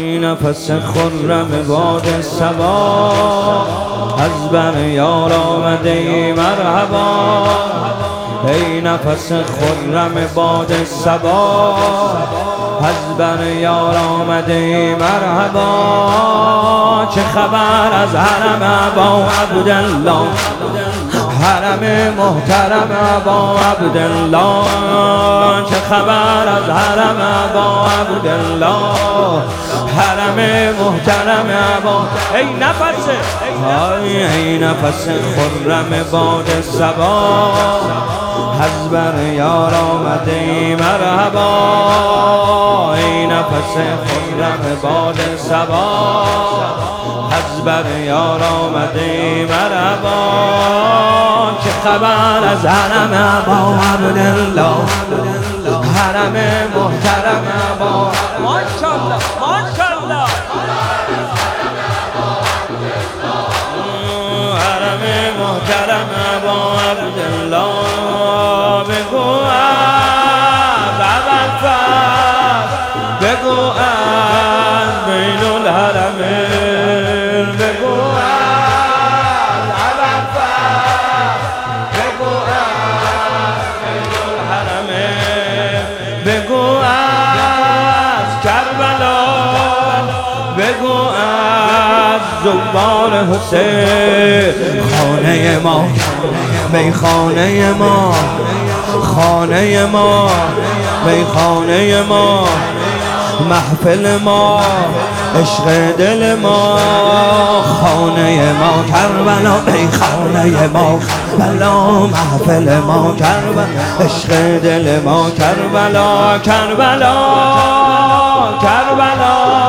ای نفس خرم باد صبا، از بر یار آمده ای مرحبا. ای نفس خرم باد صبا، از بر یار آمده ای مرحبا. چه خبر از حرم ابا عبدالله، حرم محترم ابا عبدالله. چه خبر از حرم ابا عبدالله، حرم محترم ابا. ای نفس ای نفس خرم باد صبا، از بر یار آمده ای مرحبا. ای نفس خرم باد صبا، از بر یار آمده ای مرحبا. چه خبر از حرم ابا عبدالله، حرم محترم ابا. ماشاءالله ماشاءالله. حرم محترم ابا عبدالله. بگو بگو از بین الحرمین، بگو از بگو از بین الحرمین، بگو از کربلا، بگو از زوار حسین. خانه ما میخانه ما، خانه ما میخانه ما، محفل ما عشق دل ما. خانه ما کربلا، میخانه ما بلا، محفل ما کربلا، عشق دل ما کربلا. کربلا کربلا